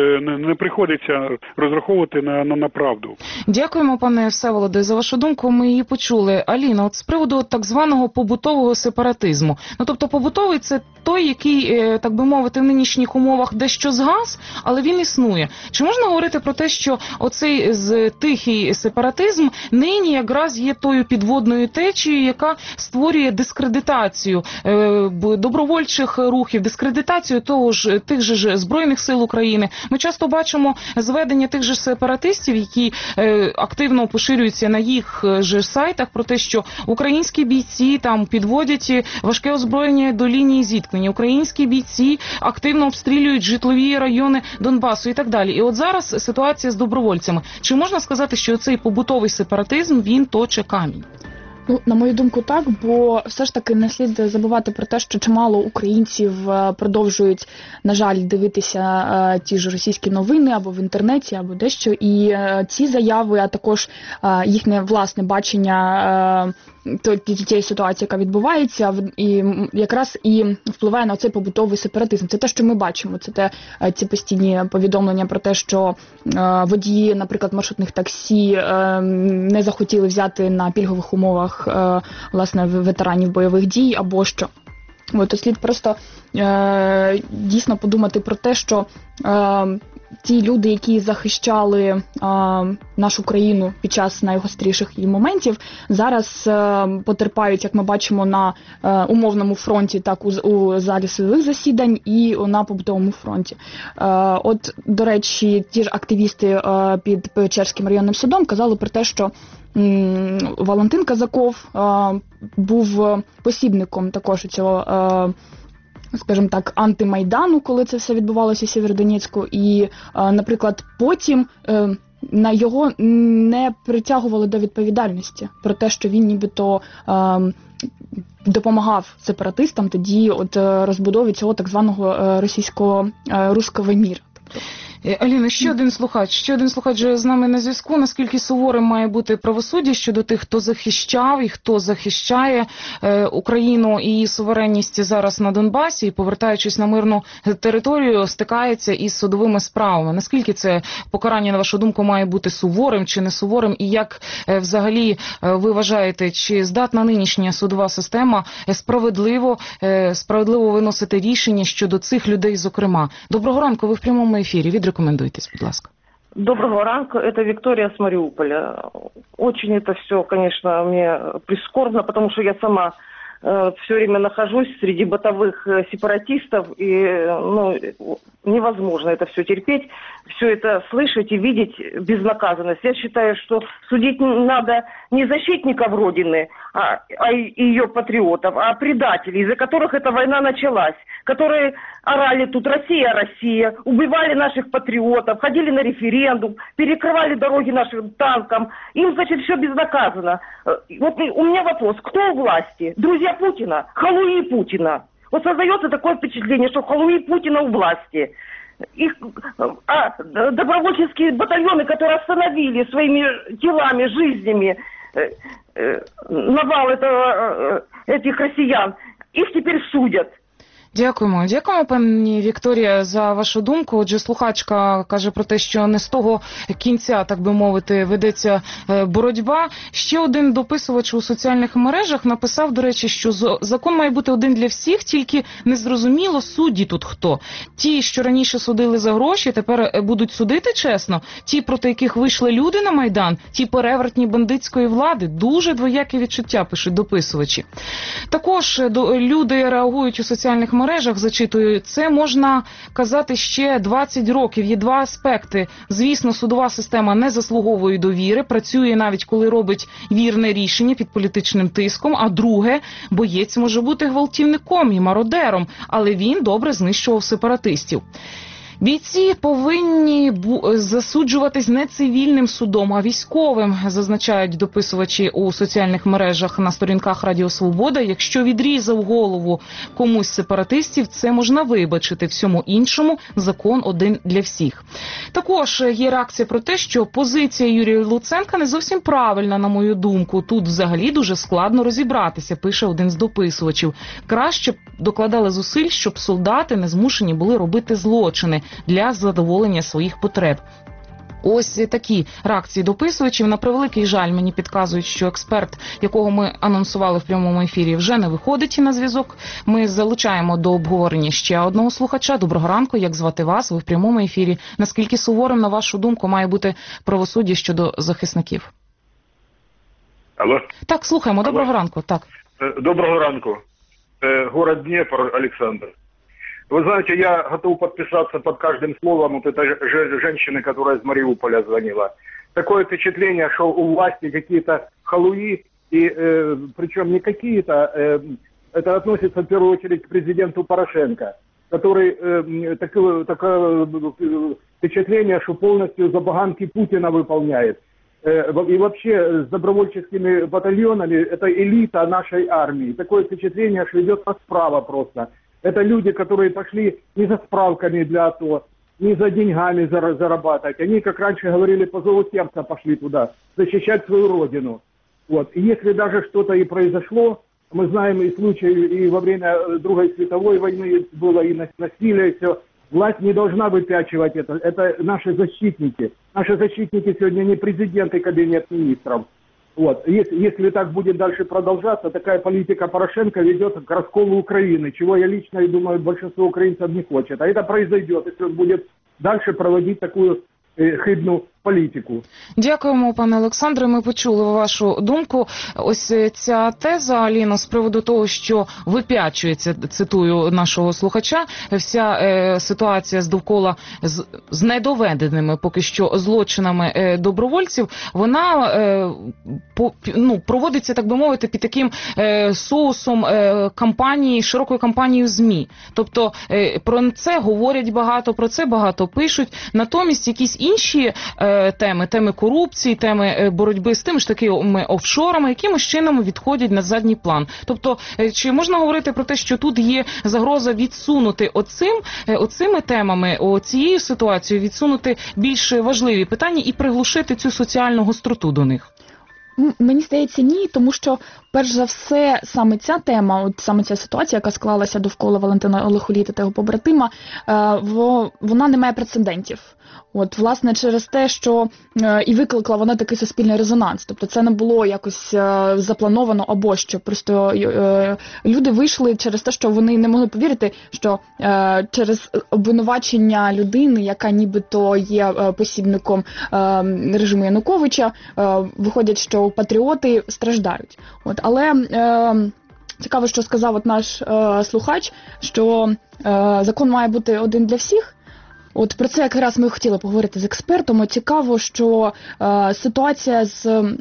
не приходиться розраховувати на, на, на правду. Дякуємо, пане Всеволоде, за вашу думку. Ми її почули. Аліна, от з приводу так званого побутового сепаратизму. Ну, тобто побутовий – це той, який, так би мовити, в нинішніх умовах дещо згас, але він існує. Чи можна говорити про те, що оцей з тихий сепаратизм нині якраз є тою підводною течією, яка створює дискредитацію е, добровольчих рухів, дискредитацію того ж, тих же ж Збройних сил України? Ми часто бачимо зведення тих же сепаратистів, які е, активно поширюються на їх же сайтах, про те, що українські бійці там підводять важке озброєння до лінії зіткнення, українські бійці активно обстрілюють житлові райони Донбасу і так далі. І от зараз ситуація з добровольцями. Чи можна сказати, що цей побутовий сепаратизм, він точе камінь? Ну, на мою думку, так, бо все ж таки не слід забувати про те, що чимало українців продовжують, на жаль, дивитися е, ті ж російські новини або в інтернеті, або дещо. І е, ці заяви, а також е, їхнє власне бачення е, тієї ситуації, яка відбувається, і якраз і впливає на цей побутовий сепаратизм. Це те, що ми бачимо. Це те, ці постійні повідомлення про те, що е, водії, наприклад, маршрутних таксі е, не захотіли взяти на пільгових умовах власне ветеранів бойових дій або що. От слід просто е, дійсно подумати про те, що е, ті люди, які захищали е, нашу країну під час найгостріших її моментів, зараз е, потерпають, як ми бачимо, на е, умовному фронті, так у, у залі судових засідань і на побутовому фронті. Е, от, до речі, ті ж активісти е, під Печерським районним судом казали про те, що Валентин Казаков а, був посібником також цього, а, скажімо так, антимайдану, коли це все відбувалося в Сєвєродонецьку. І, а, наприклад, потім а, на його не притягували до відповідальності про те, що він нібито а, допомагав сепаратистам тоді от розбудові цього так званого російського руського міра. Аліна, ще один слухач, ще один слухач з нами на зв'язку. Наскільки суворим має бути правосуддя щодо тих, хто захищав і хто захищає е, Україну і її суверенність зараз на Донбасі і, повертаючись на мирну територію, стикається із судовими справами? Наскільки це покарання, на вашу думку, має бути суворим чи не суворим? І як е, взагалі е, ви вважаєте, чи здатна нинішня судова система справедливо, е, справедливо виносити рішення щодо цих людей, зокрема? Доброго ранку, ви в прямому ефірі. Відрекомендуйтесь, будь ласка. Доброго ранку, это Виктория с Мариуполя. Очень это все, конечно, мне прискорбно, потому что я сама э, все время нахожусь среди бытовых э, сепаратистов, и ну, невозможно это все терпеть, все это слышать и видеть безнаказанность. Я считаю, что судить надо не защитников Родины, а, а ее патриотов, а предателей, из-за которых эта война началась, которые орали тут «Россия, Россия», убивали наших патриотов, ходили на референдум, перекрывали дороги нашим танкам. Им, значит, все безнаказанно. Вот у меня вопрос, кто у власти? Друзья Путина? Халуи Путина? Вот создается такое впечатление, что халуи Путина у власти. Их, а добровольческие батальоны, которые остановили своими телами, жизнями э, э, навал этого, э, этих россиян, их теперь судят. Дякуємо. Дякуємо, пані Вікторія, за вашу думку. Отже, слухачка каже про те, що не з того кінця, так би мовити, ведеться боротьба. Ще один дописувач у соціальних мережах написав, до речі, що закон має бути один для всіх, тільки незрозуміло, судді тут хто. Ті, що раніше судили за гроші, тепер будуть судити чесно. Ті, проти яких вийшли люди на Майдан, ті перевертні бандитської влади. Дуже двояке відчуття, пишуть дописувачі. Також люди реагують у соціальних мережах, мережах, зачитую, це можна казати ще двадцять років. Є два аспекти. Звісно, судова система не заслуговує довіри, працює навіть коли робить вірне рішення під політичним тиском. А друге, боєць може бути гвалтівником і мародером, але він добре знищував сепаратистів. Бійці повинні засуджуватись не цивільним судом, а військовим, зазначають дописувачі у соціальних мережах на сторінках Радіо Свобода. Якщо відрізав голову комусь з сепаратистів, це можна вибачити. Всьому іншому закон один для всіх. Також є реакція про те, що позиція Юрія Луценка не зовсім правильна, на мою думку. Тут взагалі дуже складно розібратися, пише один з дописувачів. Краще б докладали зусиль, щоб солдати не змушені були робити злочини для задоволення своїх потреб. Ось такі реакції дописувачів. На превеликий жаль, мені підказують, що експерт, якого ми анонсували в прямому ефірі, вже не виходить на зв'язок. Ми залучаємо до обговорення ще одного слухача. Доброго ранку, як звати вас? Ви в прямому ефірі. Наскільки суворим, на вашу думку, має бути правосуддя щодо захисників? Алло? Так, слухаємо. Доброго Алло. ранку. Так. Доброго ранку. Город Днепр, Александр. Вы знаете, я готов подписаться под каждым словом вот этой женщины, которая из Мариуполя звонила. Такое впечатление, что у власти какие-то халуи, и э, причем не какие-то, э, это относится в первую очередь к президенту Порошенко, который э, такое, такое впечатление, что полностью забаганки Путина выполняет. Э, и вообще с добровольческими батальонами это элита нашей армии. Такое впечатление, что идет расправа просто. Это люди, которые пошли не за справками для АТО, не за деньгами зарабатывать. Они, как раньше говорили, по зову сердца пошли туда, защищать свою родину. Вот. И если даже что-то и произошло, мы знаем и случаи, и во время Другой световой войны было и насилие, и все. Власть не должна выпячивать это. Это наши защитники. Наши защитники сегодня не президент и кабинет министров. Вот. Если, если так будет дальше продолжаться, такая политика Порошенко ведет к расколу Украины, чего я лично, и думаю, большинство украинцев не хочет. А это произойдет, если он будет дальше проводить такую э, хибную політику. Дякуємо, пане Олександре. Ми почули вашу думку. Ось ця теза, Аліно, з приводу того, що вип'ячується, цитую нашого слухача, вся е, ситуація з довкола з, з недоведеними поки що злочинами е, добровольців, вона е, по, ну, проводиться, так би мовити, під таким е, соусом е, кампанії, широкою кампанією ЗМІ. Тобто е, про це говорять багато, про це багато пишуть. Натомість якісь інші е, е, теми, теми корупції, теми е, боротьби з тими ж такими офшорами, якимось чином відходять на задній план. Тобто, е, чи можна говорити про те, що тут є загроза відсунути оцим, е, оцими темами, оцією ситуацією, відсунути більш важливі питання і приглушити цю соціальну гостроту до них? Мені здається, ні, тому що, перш за все, саме ця тема, от саме ця ситуація, яка склалася довкола Валентина Лихоліта та його побратима, вона не має прецедентів. От, власне, через те, що е, і викликала вона такий суспільний резонанс. Тобто це не було якось е, заплановано або що. Просто е, люди вийшли через те, що вони не могли повірити, що е, через обвинувачення людини, яка нібито є е, посібником е, режиму Януковича, е, виходять, що патріоти страждають. От, але е, цікаво, що сказав от наш е, слухач, що е, закон має бути один для всіх. От про це якраз ми хотіли поговорити з експертом. От цікаво, що е, ситуація з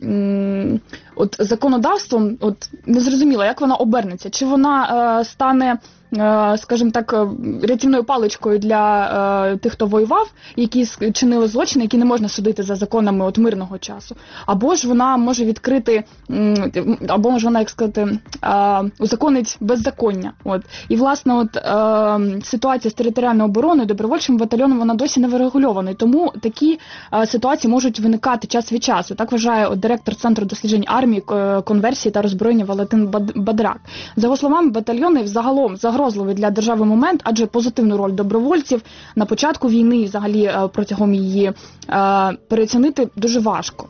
м, от, законодавством, от незрозуміло, як вона обернеться. Чи вона е, стане, е, скажімо так, рятівною паличкою для е, тих, хто воював, які чинили злочини, які не можна судити за законами от мирного часу. Або ж вона може відкрити, м, або може вона, як сказати, е, узаконить беззаконня. От. І, власне, от, е, ситуація з територіальною обороною, добровольчим батальйоном, вона досі не врегульована. І тому такі е, ситуації можуть виникати час від часу. Так вважає от, директор Центру досліджень армії, конверсії та роззброєння Валентин Бадрак. За його словами, батальйони взагалом загрозливий для держави момент, адже позитивну роль добровольців на початку війни і взагалі протягом її переоцінити дуже важко.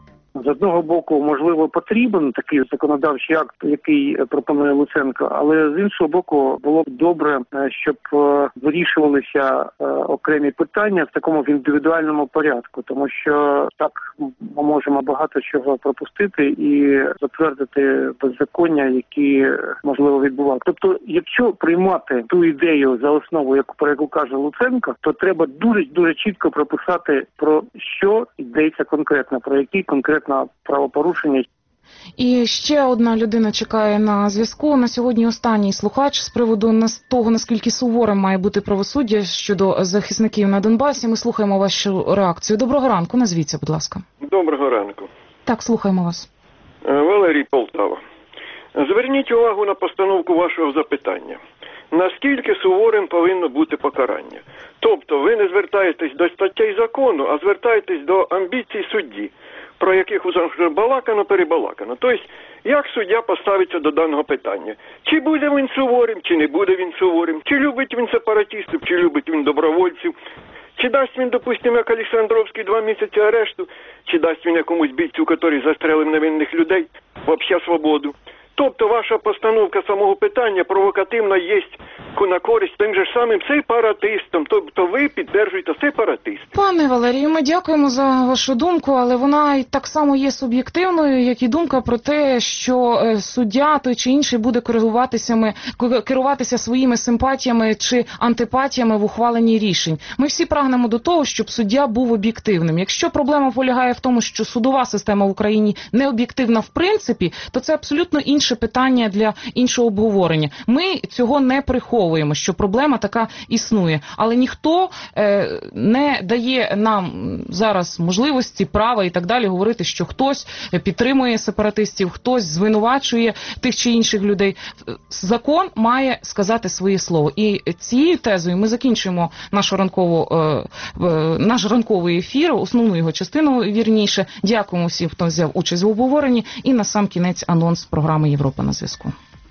З одного боку, можливо, потрібен такий законодавчий акт, який пропонує Луценко, але з іншого боку, було б добре, щоб вирішувалися окремі питання в такому в індивідуальному порядку, тому що так ми можемо багато чого пропустити і затвердити беззаконня, які, можливо, відбували. Тобто, якщо приймати ту ідею за основу, яку, про яку каже Луценко, то треба дуже-дуже чітко прописати, про що йдеться конкретно, про які конкретно на правопорушення. І ще одна людина чекає на зв'язку. На сьогодні останній слухач з приводу того, наскільки суворим має бути правосуддя щодо захисників на Донбасі. Ми слухаємо вашу реакцію. Доброго ранку, назвіться, будь ласка. Доброго ранку. Так, слухаємо вас. Валерій, Полтава. Зверніть увагу на постановку вашого запитання. Наскільки суворим повинно бути покарання? Тобто ви не звертаєтесь до статей закону, а звертаєтесь до амбіцій судді, про яких уже балакано, перебалакано. Тобто, як суддя поставиться до даного питання? Чи буде він суворим, чи не буде він суворим? Чи любить він сепаратистів, чи любить він добровольців? Чи дасть він, допустимо, як Олександровський, два місяці арешту? Чи дасть він якомусь бійцю, який застрелив невинних людей, взагалі свободу? Тобто ваша постановка самого питання провокативна є на користь тим же самим сепаратистам. Тобто ви підтримуєте сепаратистів. Пане Валерію, ми дякуємо за вашу думку, але вона і так само є суб'єктивною, як і думка про те, що суддя той чи інший буде керуватися, керуватися своїми симпатіями чи антипатіями в ухваленні рішень. Ми всі прагнемо до того, щоб суддя був об'єктивним. Якщо проблема полягає в тому, що судова система в Україні не об'єктивна в принципі, то це абсолютно інше питання для іншого обговорення. Ми цього не приховуємо, що проблема така існує. Але ніхто е, не дає нам зараз можливості, права і так далі говорити, що хтось підтримує сепаратистів, хтось звинувачує тих чи інших людей. Закон має сказати своє слово. І цією тезою ми закінчуємо нашу ранкову, е, наш ранковий ефір, основну його частину, вірніше. Дякуємо всім, хто взяв участь в обговоренні. І на сам кінець анонс програми «Європа на зв'язку».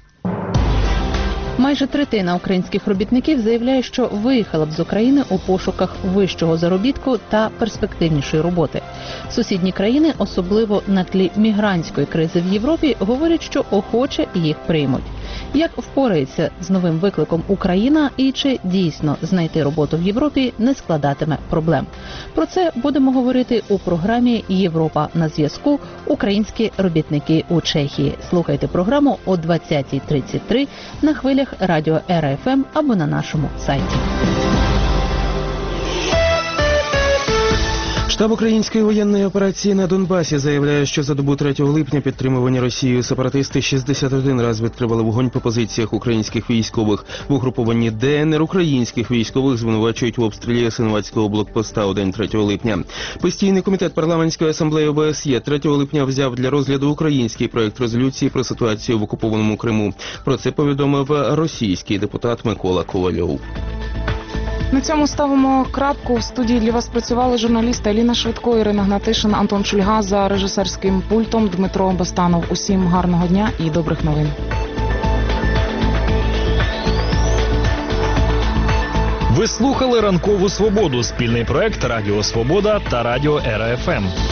Майже третина українських робітників заявляє, що виїхала б з України у пошуках вищого заробітку та перспективнішої роботи. Сусідні країни, особливо на тлі мігрантської кризи в Європі, говорять, що охоче їх приймуть. Як впорається з новим викликом Україна і чи дійсно знайти роботу в Європі не складатиме проблем? Про це будемо говорити у програмі «Європа на зв'язку. Українські робітники у Чехії». Слухайте програму о двадцятій тридцять три на хвилях радіо Ера Еф Ем або на нашому сайті. Штаб української воєнної операції на Донбасі заявляє, що за добу третього липня підтримувані Росією сепаратисти шістдесят один раз відкривали вогонь по позиціях українських військових. В угрупованні ДНР українських військових звинувачують в обстрілі Ясинуватського блокпоста у день третього липня. Постійний комітет парламентської асамблеї ОБСЄ третього липня взяв для розгляду український проект резолюції про ситуацію в окупованому Криму. Про це повідомив російський депутат Микола Ковальов. На цьому ставимо крапку. В студії для вас працювали журналісти Аліна Швидко, Ірина Гнатишин, Антон Шульга, за режисерським пультом Дмитро Бастанов. Усім гарного дня і добрих новин. Ви слухали «Ранкову свободу» – спільний проект Радіо Свобода та Радіо Ера Еф Ем.